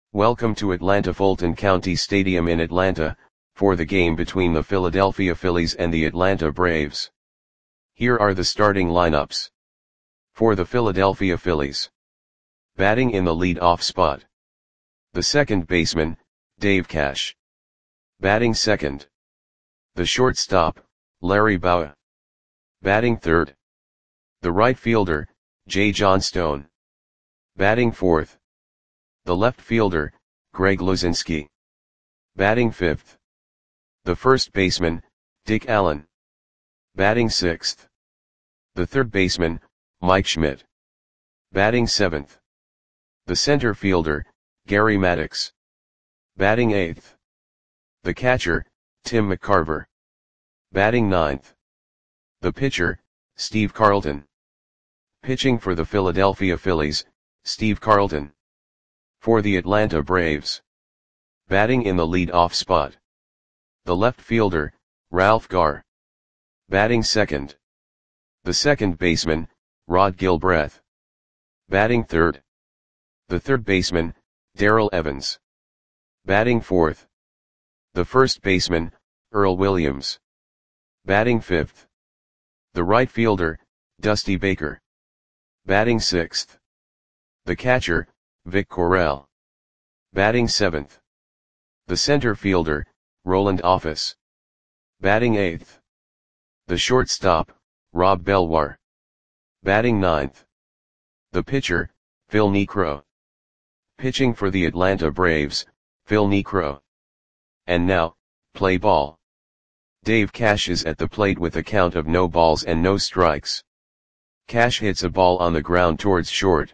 Welcome to Atlanta Fulton County Stadium in Atlanta, for the game between the Philadelphia Phillies and the Atlanta Braves. Here are the starting lineups. For the Philadelphia Phillies. Batting in the lead-off spot. The second baseman, Dave Cash. Batting second. The shortstop, Larry Bowa. Batting third. The right fielder, Jay Johnstone. Batting fourth. The left fielder, Greg Luzinski. Batting fifth. The first baseman, Dick Allen. Batting sixth. The third baseman, Mike Schmidt. Batting seventh. The center fielder, Gary Maddox. Batting eighth. The catcher, Tim McCarver. Batting ninth. The pitcher, Steve Carlton. Pitching for the Philadelphia Phillies, Steve Carlton. For the Atlanta Braves. Batting in the lead-off spot. The left fielder, Ralph Garr. Batting second. The second baseman, Rod Gilbreth. Batting third. The third baseman, Darrell Evans. Batting fourth. The first baseman, Earl Williams. Batting fifth. The right fielder, Dusty Baker. Batting sixth. The catcher, Vic Correll. Batting seventh. The center fielder, Roland Office. Batting eighth. The shortstop, Rob Belwar. Batting ninth. The pitcher, Phil Niekro. Pitching for the Atlanta Braves, Phil Niekro. And now, play ball. Dave Cash is at the plate with a count of no balls and no strikes. Cash hits a ball on the ground towards short.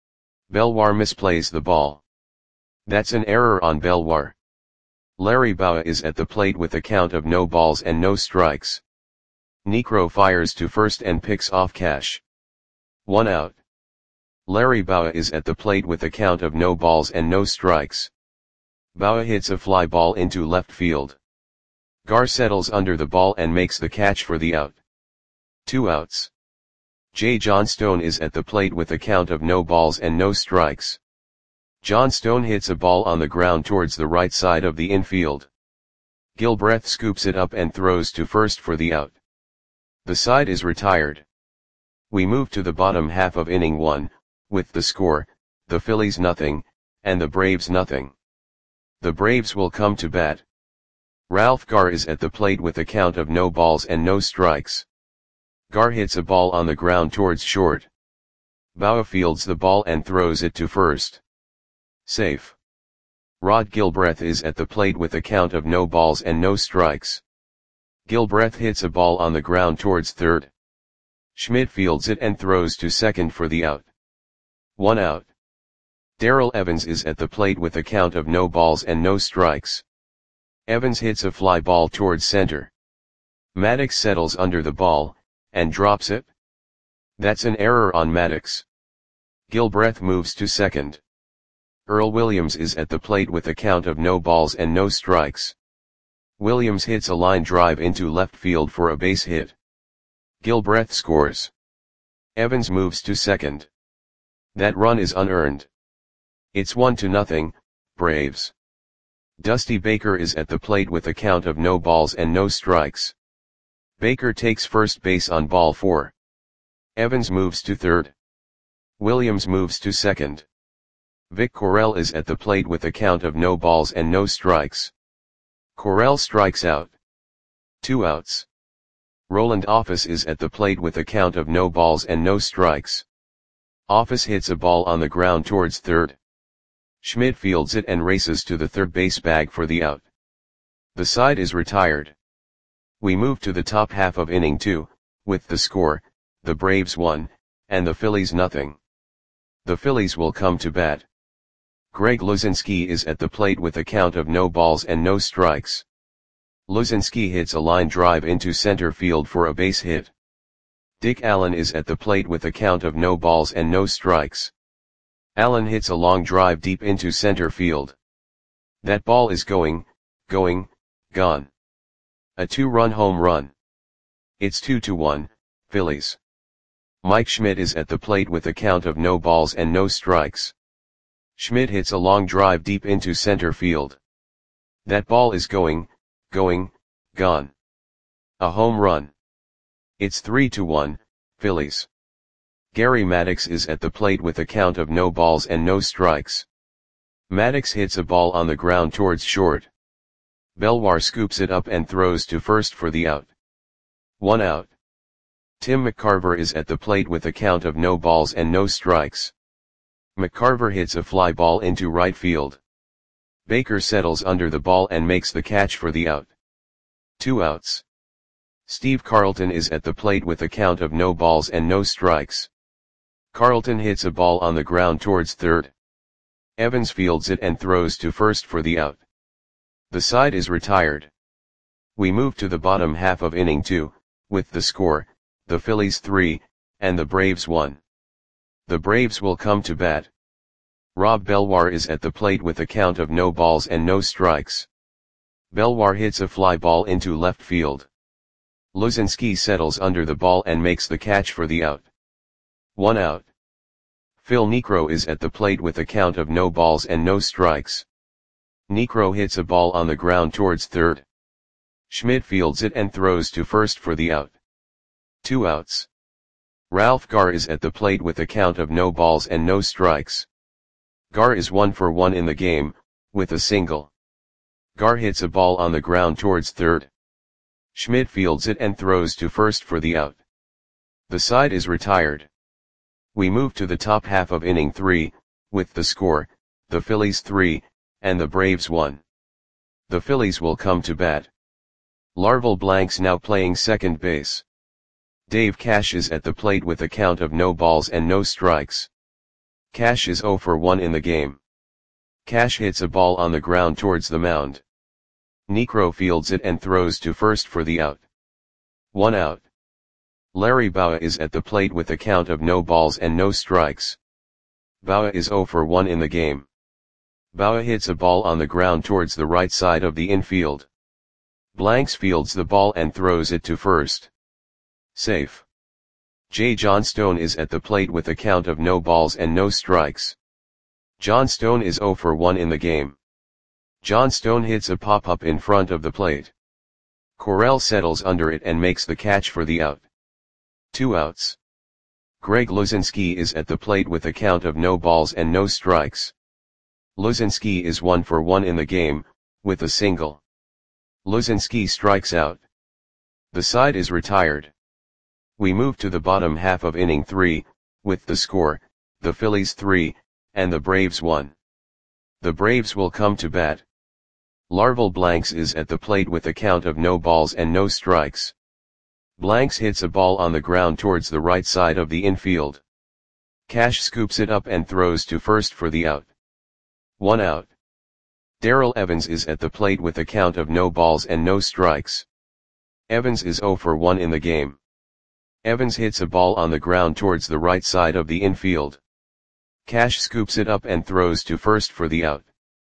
Belwar misplays the ball. That's an error on Belwar. Larry Bowa is at the plate with a count of no balls and no strikes. Niekro fires to first and picks off Cash. 1 out. Larry Bowa is at the plate with a count of no balls and no strikes. Bowa hits a fly ball into left field. Garr settles under the ball and makes the catch for the out. 2 outs. Jay Johnstone is at the plate with a count of no balls and no strikes. Johnstone hits a ball on the ground towards the right side of the infield. Gilbreth scoops it up and throws to first for the out. The side is retired. We move to the bottom half of inning 1, with the score, the Phillies nothing, and the Braves nothing. The Braves will come to bat. Ralph Garr is at the plate with a count of no balls and no strikes. Garr hits a ball on the ground towards short. Bowa fields the ball and throws it to first. Safe. Rod Gilbreth is at the plate with a count of no balls and no strikes. Gilbreth hits a ball on the ground towards third. Schmidt fields it and throws to second for the out. 1 out. Darrell Evans is at the plate with a count of no balls and no strikes. Evans hits a fly ball towards center. Maddox settles under the ball, and drops it. That's an error on Maddox. Gilbreth moves to second. Earl Williams is at the plate with a count of no balls and no strikes. Williams hits a line drive into left field for a base hit. Gilbreth scores. Evans moves to second. That run is unearned. It's 1-0, Braves. Dusty Baker is at the plate with a count of no balls and no strikes. Baker takes first base on ball 4. Evans moves to third. Williams moves to second. Vic Correll is at the plate with a count of no balls and no strikes. Correll strikes out. 2 outs. Roland Office is at the plate with a count of no balls and no strikes. Office hits a ball on the ground towards third. Schmidt fields it and races to the third base bag for the out. The side is retired. We move to the top half of inning 2, with the score, the Braves 1, and the Phillies nothing. The Phillies will come to bat. Greg Luzinski is at the plate with a count of no balls and no strikes. Luzinski hits a line drive into center field for a base hit. Dick Allen is at the plate with a count of no balls and no strikes. Allen hits a long drive deep into center field. That ball is gone. A 2-run home run. It's 2-1, Phillies. Mike Schmidt is at the plate with a count of no balls and no strikes. Schmidt hits a long drive deep into center field. That ball is going, gone. A home run. It's 3-1, Phillies. Gary Maddox is at the plate with a count of no balls and no strikes. Maddox hits a ball on the ground towards short. Belwar scoops it up and throws to first for the out. 1 out. Tim McCarver is at the plate with a count of no balls and no strikes. McCarver hits a fly ball into right field. Baker settles under the ball and makes the catch for the out. 2 outs. Steve Carlton is at the plate with a count of no balls and no strikes. Carlton hits a ball on the ground towards third. Evans fields it and throws to first for the out. The side is retired. We move to the bottom half of inning 2, with the score, the Phillies 3, and the Braves 1. The Braves will come to bat. Rob Belwar is at the plate with a count of no balls and no strikes. Belwar hits a fly ball into left field. Luzinski settles under the ball and makes the catch for the out. 1 out. Phil Niekro is at the plate with a count of no balls and no strikes. Niekro hits a ball on the ground towards third. Schmidt fields it and throws to first for the out. 2 outs. Ralph Garr is at the plate with a count of no balls and no strikes. Garr is 1 for 1 in the game, with a single. Garr hits a ball on the ground towards third. Schmidt fields it and throws to first for the out. The side is retired. We move to the top half of inning 3, with the score, the Phillies 3, and the Braves 1. The Phillies will come to bat. Larval Blanks now playing second base. Dave Cash is at the plate with a count of no balls and no strikes. Cash is 0 for 1 in the game. Cash hits a ball on the ground towards the mound. Niekro fields it and throws to first for the out. 1 out. Larry Bowa is at the plate with a count of no balls and no strikes. Bowa is 0 for 1 in the game. Bowa hits a ball on the ground towards the right side of the infield. Blanks fields the ball and throws it to first. Safe. Jay Johnstone is at the plate with a count of no balls and no strikes. Johnstone is 0 for 1 in the game. Johnstone hits a pop-up in front of the plate. Correll settles under it and makes the catch for the out. 2 outs. Greg Luzinski is at the plate with a count of no balls and no strikes. Luzinski is 1 for 1 in the game, with a single. Luzinski strikes out. The side is retired. We move to the bottom half of inning 3, with the score, the Phillies 3, and the Braves 1. The Braves will come to bat. Larval Blanks is at the plate with a count of no balls and no strikes. Blanks hits a ball on the ground towards the right side of the infield. Cash scoops it up and throws to first for the out. 1 out. Darrell Evans is at the plate with a count of no balls and no strikes. Evans is 0 for 1 in the game. Evans hits a ball on the ground towards the right side of the infield. Cash scoops it up and throws to first for the out.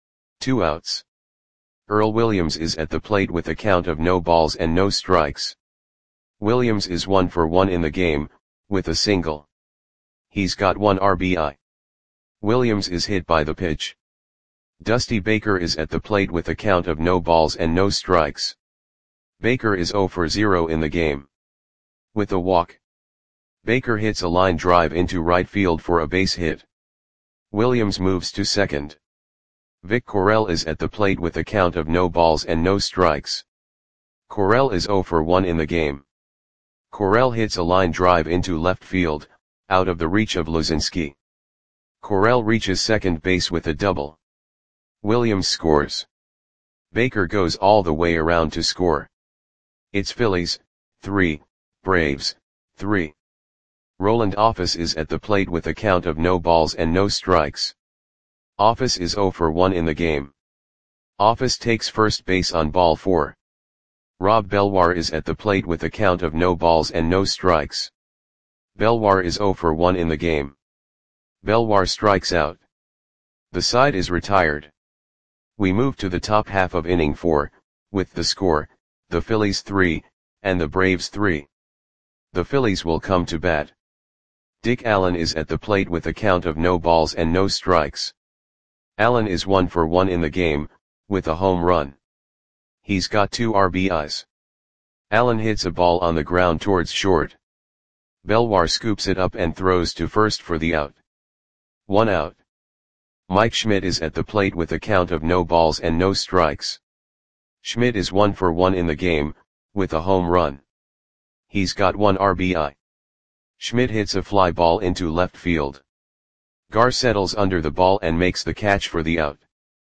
2 outs. Earl Williams is at the plate with a count of no balls and no strikes. Williams is 1 for 1 in the game, with a single. He's got 1 RBI. Williams is hit by the pitch. Dusty Baker is at the plate with a count of no balls and no strikes. Baker is 0 for 0 in the game. With a walk. Baker hits a line drive into right field for a base hit. Williams moves to second. Vic Correll is at the plate with a count of no balls and no strikes. Correll is 0 for 1 in the game. Correll hits a line drive into left field, out of the reach of Luzinski. Correll reaches second base with a double. Williams scores. Baker goes all the way around to score. It's Phillies, 3, Braves, 3. Roland Office is at the plate with a count of no balls and no strikes. Office is 0 for 1 in the game. Office takes first base on ball 4. Rob Belwar is at the plate with a count of no balls and no strikes. Belwar is 0 for 1 in the game. Belwar strikes out. The side is retired. We move to the top half of inning 4, with the score, the Phillies 3, and the Braves 3. The Phillies will come to bat. Dick Allen is at the plate with a count of no balls and no strikes. Allen is 1 for 1 in the game, with a home run. He's got 2 RBIs. Allen hits a ball on the ground towards short. Belwar scoops it up and throws to first for the out. 1 out. Mike Schmidt is at the plate with a count of no balls and no strikes. Schmidt is 1 for 1 in the game, with a home run. He's got 1 RBI. Schmidt hits a fly ball into left field. Gar settles under the ball and makes the catch for the out.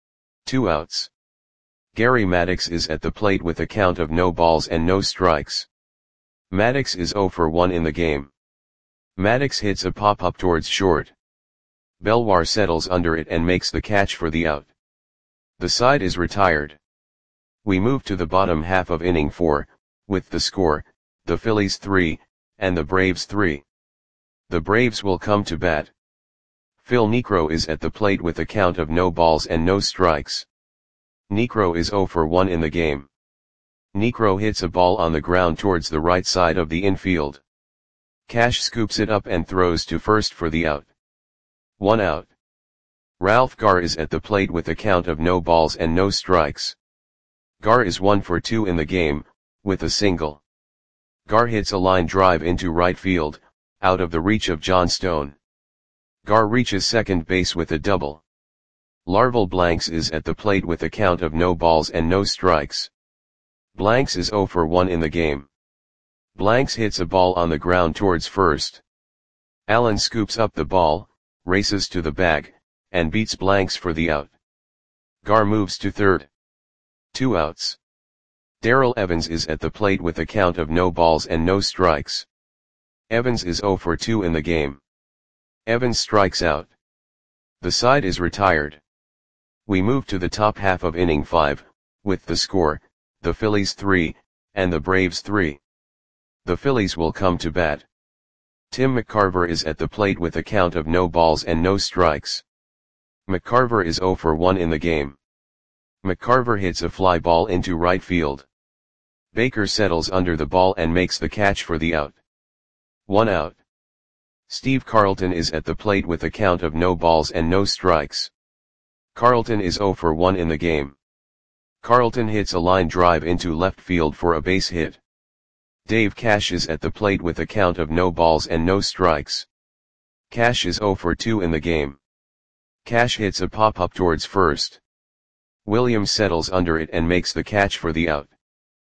2 outs. Gary Maddox is at the plate with a count of no balls and no strikes. Maddox is 0 for 1 in the game. Maddox hits a pop-up towards short. Belwar settles under it and makes the catch for the out. The side is retired. We move to the bottom half of inning 4, with the score, the Phillies 3, and the Braves 3. The Braves will come to bat. Phil Niekro is at the plate with a count of no balls and no strikes. Niekro is 0 for 1 in the game. Niekro hits a ball on the ground towards the right side of the infield. Cash scoops it up and throws to first for the out. 1 out. Ralph Gar is at the plate with a count of no balls and no strikes. Gar is 1 for 2 in the game, with a single. Gar hits a line drive into right field, out of the reach of John Stone. Gar reaches second base with a double. Larval Blanks is at the plate with a count of no balls and no strikes. Blanks is 0 for 1 in the game. Blanks hits a ball on the ground towards first. Allen scoops up the ball, races to the bag, and beats Blanks for the out. Gar moves to third. 2 outs. Darrell Evans is at the plate with a count of no balls and no strikes. Evans is 0 for 2 in the game. Evans strikes out. The side is retired. We move to the top half of inning 5, with the score, the Phillies 3, and the Braves 3. The Phillies will come to bat. Tim McCarver is at the plate with a count of no balls and no strikes. McCarver is 0 for 1 in the game. McCarver hits a fly ball into right field. Baker settles under the ball and makes the catch for the out. 1 out. Steve Carlton is at the plate with a count of no balls and no strikes. Carlton is 0 for 1 in the game. Carlton hits a line drive into left field for a base hit. Dave Cash is at the plate with a count of no balls and no strikes. Cash is 0 for 2 in the game. Cash hits a pop-up towards first. Williams settles under it and makes the catch for the out.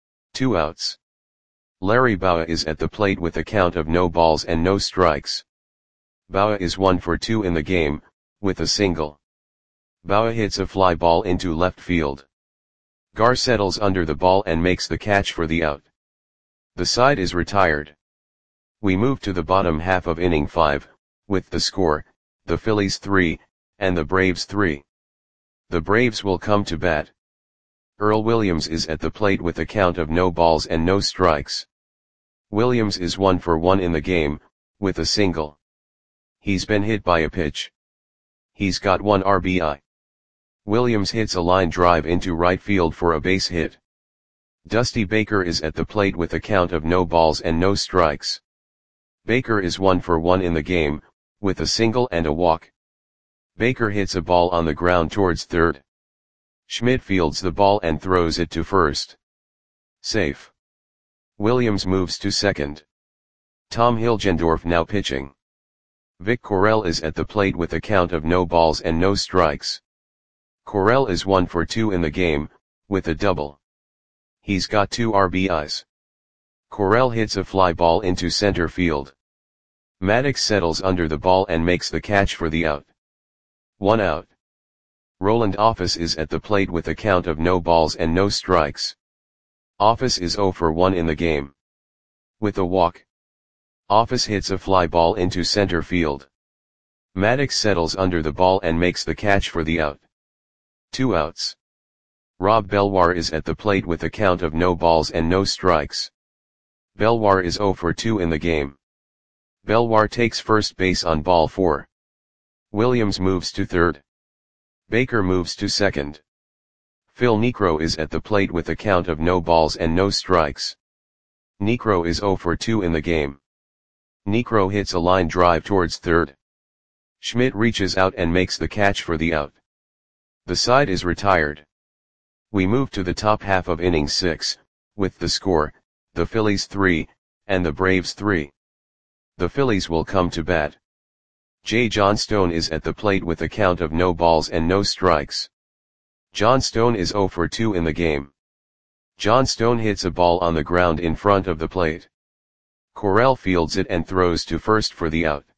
2 outs. Larry Bowa is at the plate with a count of no balls and no strikes. Bowa is 1 for 2 in the game, with a single. Bowa hits a fly ball into left field. Gar settles under the ball and makes the catch for the out. The side is retired. We move to the bottom half of inning 5, with the score, the Phillies 3, and the Braves 3. The Braves will come to bat. Earl Williams is at the plate with a count of no balls and no strikes. Williams is 1 for 1 in the game, with a single. He's been hit by a pitch. He's got 1 RBI. Williams hits a line drive into right field for a base hit. Dusty Baker is at the plate with a count of no balls and no strikes. Baker is 1 for 1 in the game, with a single and a walk. Baker hits a ball on the ground towards third. Schmidt fields the ball and throws it to first. Safe. Williams moves to second. Tom Hilgendorf now pitching. Vic Correll is at the plate with a count of no balls and no strikes. Correll is 1 for 2 in the game, with a double. He's got 2 RBIs. Correll hits a fly ball into center field. Maddox settles under the ball and makes the catch for the out. 1 out. Roland Office is at the plate with a count of no balls and no strikes. Office is 0 for 1 in the game. With a walk. Office hits a fly ball into center field. Maddox settles under the ball and makes the catch for the out. 2 outs. Rob Belwar is at the plate with a count of no balls and no strikes. Belwar is 0 for 2 in the game. Belwar takes first base on ball 4. Williams moves to third. Baker moves to second. Phil Niekro is at the plate with a count of no balls and no strikes. Niekro is 0 for 2 in the game. Niekro hits a line drive towards third. Schmidt reaches out and makes the catch for the out. The side is retired. We move to the top half of inning 6, with the score, the Phillies 3, and the Braves 3. The Phillies will come to bat. Jay Johnstone is at the plate with a count of no balls and no strikes. Johnstone is 0 for 2 in the game. Johnstone hits a ball on the ground in front of the plate. Correll fields it and throws to first for the out.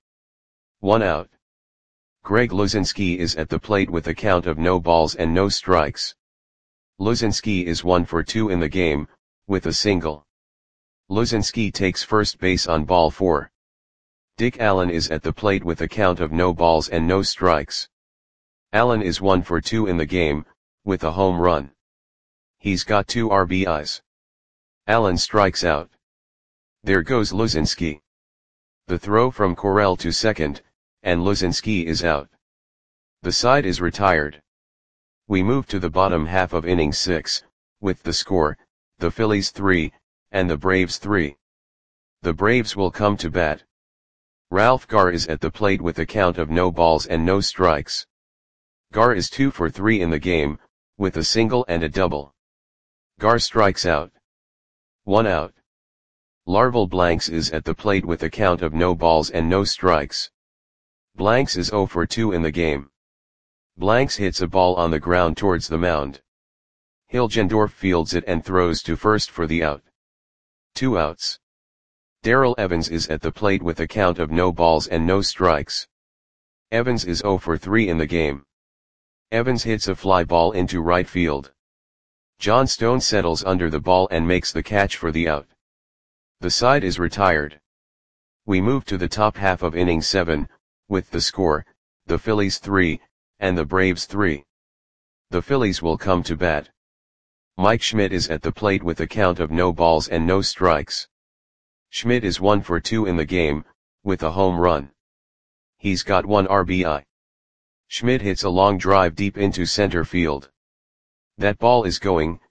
1 out. Greg Luzinski is at the plate with a count of no balls and no strikes. Luzinski is 1 for 2 in the game, with a single. Luzinski takes first base on ball 4. Dick Allen is at the plate with a count of no balls and no strikes. Allen is 1 for 2 in the game, with a home run. He's got 2 RBIs. Allen strikes out. There goes Luzinski. The throw from Correll to second, and Luzinski is out. The side is retired. We move to the bottom half of inning 6, with the score, the Phillies 3, and the Braves 3. The Braves will come to bat. Ralph Garr is at the plate with a count of no balls and no strikes. Garr is 2 for 3 in the game, with a single and a double. Garr strikes out. 1 out. Larval Blanks is at the plate with a count of no balls and no strikes. Blanks is 0 for 2 in the game. Blanks hits a ball on the ground towards the mound. Hilgendorf fields it and throws to first for the out. 2 outs. Darrell Evans is at the plate with a count of no balls and no strikes. Evans is 0 for 3 in the game. Evans hits a fly ball into right field. Johnstone settles under the ball and makes the catch for the out. The side is retired. We move to the top half of inning 7, with the score, the Phillies 3, and the Braves 3. The Phillies will come to bat. Mike Schmidt is at the plate with a count of no balls and no strikes. Schmidt is 1 for 2 in the game, with a home run. He's got 1 RBI. Schmidt hits a long drive deep into center field. That ball is gone.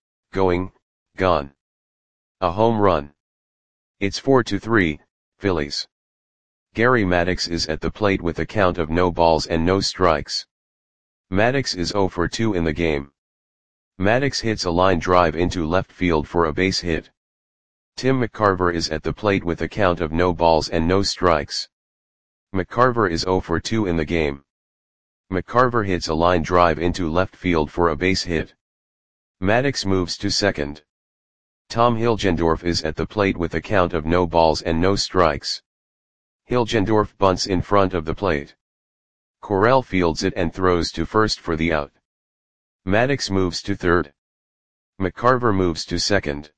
A home run. It's 4-3, Phillies. Gary Maddox is at the plate with a count of no balls and no strikes. Maddox is 0 for 2 in the game. Maddox hits a line drive into left field for a base hit. Tim McCarver is at the plate with a count of no balls and no strikes. McCarver is 0 for 2 in the game. McCarver hits a line drive into left field for a base hit. Maddox moves to second. Tom Hilgendorf is at the plate with a count of no balls and no strikes. Hilgendorf bunts in front of the plate. Correll fields it and throws to first for the out. Maddox moves to third. McCarver moves to second.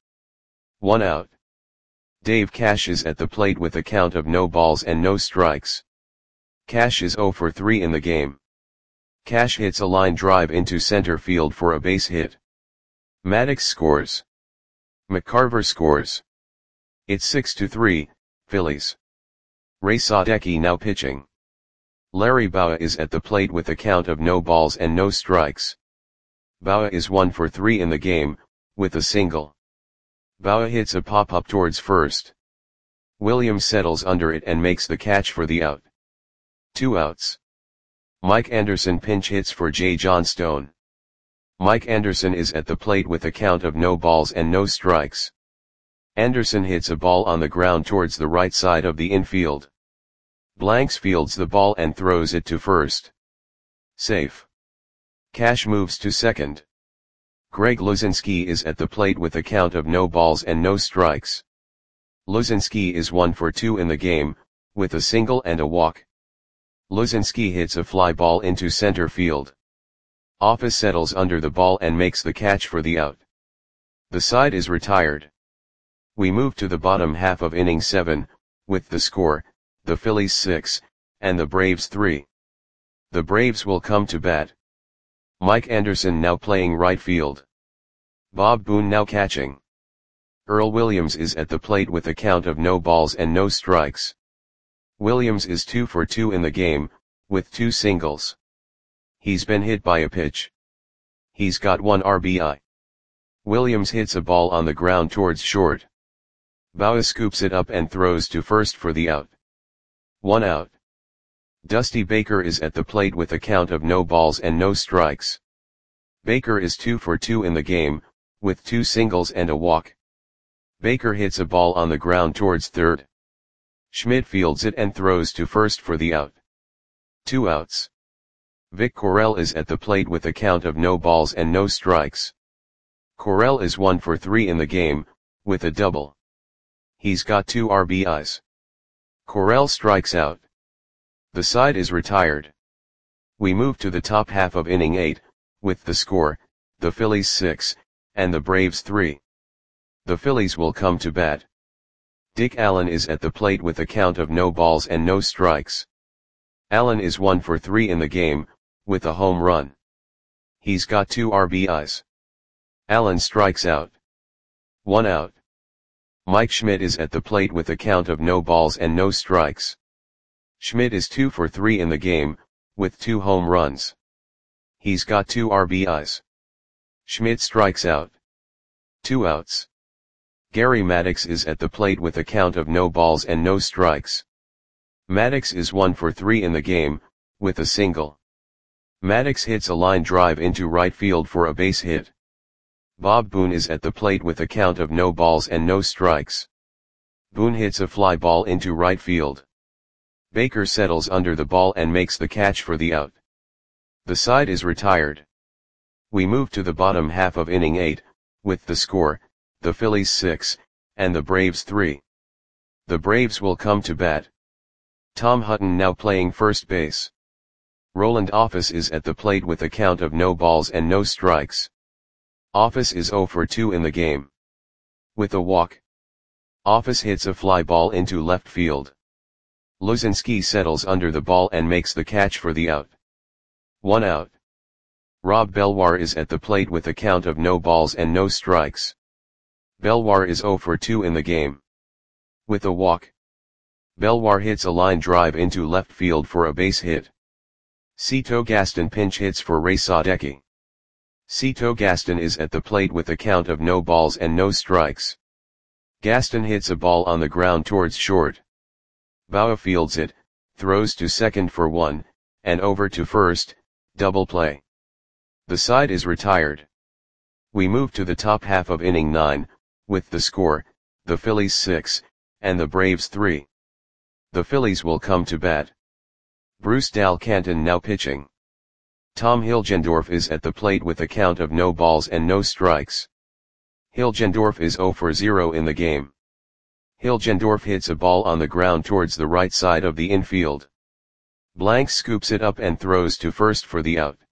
1 out. Dave Cash is at the plate with a count of no balls and no strikes. Cash is 0 for 3 in the game. Cash hits a line drive into center field for a base hit. Maddox scores. McCarver scores. It's 6-3, Phillies. Ray Sadecki now pitching. Larry Bowa is at the plate with a count of no balls and no strikes. Bowa is 1 for 3 in the game, with a single. Bowa hits a pop-up towards first. Williams settles under it and makes the catch for the out. 2 outs. Mike Anderson pinch hits for Jay Johnstone. Mike Anderson is at the plate with a count of no balls and no strikes. Anderson hits a ball on the ground towards the right side of the infield. Blanks fields the ball and throws it to first. Safe. Cash moves to second. Greg Luzinski is at the plate with a count of no balls and no strikes. Luzinski is 1 for 2 in the game, with a single and a walk. Luzinski hits a fly ball into center field. Office settles under the ball and makes the catch for the out. The side is retired. We move to the bottom half of inning 7, with the score, the Phillies 6, and the Braves 3. The Braves will come to bat. Mike Anderson now playing right field. Bob Boone now catching. Earl Williams is at the plate with a count of no balls and no strikes. Williams is 2 for 2 in the game, with 2 singles. He's been hit by a pitch. He's got 1 RBI. Williams hits a ball on the ground towards short. Bowa scoops it up and throws to first for the out. 1 out. Dusty Baker is at the plate with a count of no balls and no strikes. Baker is 2 for 2 in the game, with 2 singles and a walk. Baker hits a ball on the ground towards third. Schmidt fields it and throws to first for the out. 2 outs. Vic Correll is at the plate with a count of no balls and no strikes. Correll is 1 for 3 in the game, with a double. He's got 2 RBIs. Correll strikes out. The side is retired. We move to the top half of inning 8, with the score, the Phillies 6, and the Braves 3. The Phillies will come to bat. Dick Allen is at the plate with a count of no balls and no strikes. Allen is 1 for 3 in the game, with a home run. He's got 2 RBIs. Allen strikes out. 1 out. Mike Schmidt is at the plate with a count of no balls and no strikes. Schmidt is 2 for 3 in the game, with 2 home runs. He's got 2 RBIs. Schmidt strikes out. 2 outs. Gary Maddox is at the plate with a count of no balls and no strikes. Maddox is 1 for 3 in the game, with a single. Maddox hits a line drive into right field for a base hit. Bob Boone is at the plate with a count of no balls and no strikes. Boone hits a fly ball into right field. Baker settles under the ball and makes the catch for the out. The side is retired. We move to the bottom half of inning 8, with the score, the Phillies 6, and the Braves 3. The Braves will come to bat. Tom Hutton now playing first base. Roland Office is at the plate with a count of no balls and no strikes. Office is 0 for 2 in the game. With a walk. Office hits a fly ball into left field. Luzinski settles under the ball and makes the catch for the out. 1 out. Rob Belwar is at the plate with a count of no balls and no strikes. Belwar is 0 for 2 in the game. With a walk. Belwar hits a line drive into left field for a base hit. Cito Gaston pinch hits for Ray Sadecki. Cito Gaston is at the plate with a count of no balls and no strikes. Gaston hits a ball on the ground towards short. Bauer fields it, throws to second for 1, and over to first, double play. The side is retired. We move to the top half of inning 9, with the score, the Phillies 6, and the Braves 3. The Phillies will come to bat. Bruce Dal Canton now pitching. Tom Hilgendorf is at the plate with a count of no balls and no strikes. Hilgendorf is 0 for 0 in the game. Hilgendorf hits a ball on the ground towards the right side of the infield. Blanks scoops it up and throws to first for the out.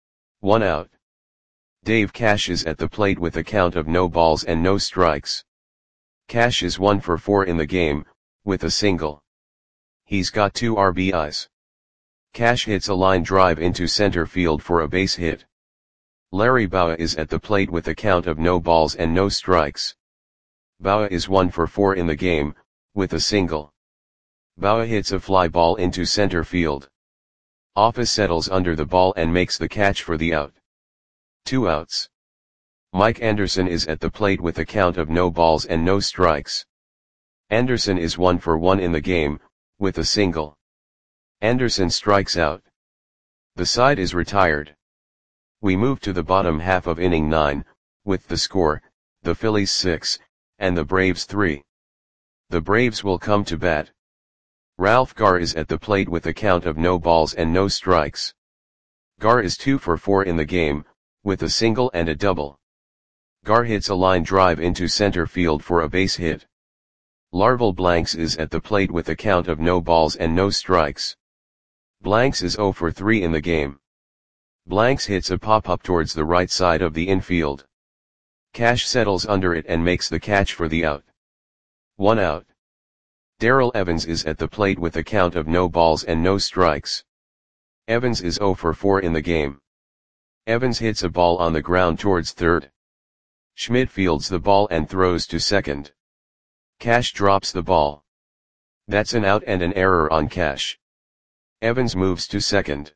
1 out. Dave Cash is at the plate with a count of no balls and no strikes. Cash is 1 for 4 in the game, with a single. He's got 2 RBIs. Cash hits a line drive into center field for a base hit. Larry Bowa is at the plate with a count of no balls and no strikes. Bowa is 1 for 4 in the game, with a single. Bowa hits a fly ball into center field. Office settles under the ball and makes the catch for the out. 2 outs. Mike Anderson is at the plate with a count of no balls and no strikes. Anderson is 1 for 1 in the game, with a single. Anderson strikes out. The side is retired. We move to the bottom half of inning 9, with the score, the Phillies 6, and the Braves 3. The Braves will come to bat. Ralph Garr is at the plate with a count of no balls and no strikes. Garr is 2 for 4 in the game, with a single and a double. Garr hits a line drive into center field for a base hit. Larval Blanks is at the plate with a count of no balls and no strikes. Blanks is 0 for 3 in the game. Blanks hits a pop-up towards the right side of the infield. Cash settles under it and makes the catch for the out. 1 out. Darrell Evans is at the plate with a count of no balls and no strikes. Evans is 0 for 4 in the game. Evans hits a ball on the ground towards third. Schmidt fields the ball and throws to second. Cash drops the ball. That's an out and an error on Cash. Evans moves to second.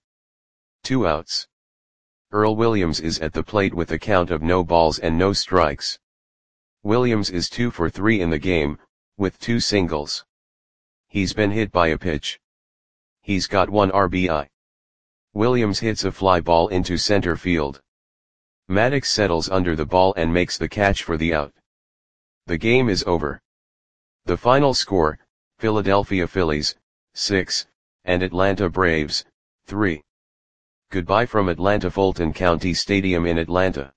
2 outs. Earl Williams is at the plate with a count of no balls and no strikes. Williams is 2 for 3 in the game, with 2 singles. He's been hit by a pitch. He's got 1 RBI. Williams hits a fly ball into center field. Maddox settles under the ball and makes the catch for the out. The game is over. The final score, Philadelphia Phillies, 6, and Atlanta Braves, 3. Goodbye from Atlanta Fulton County Stadium in Atlanta.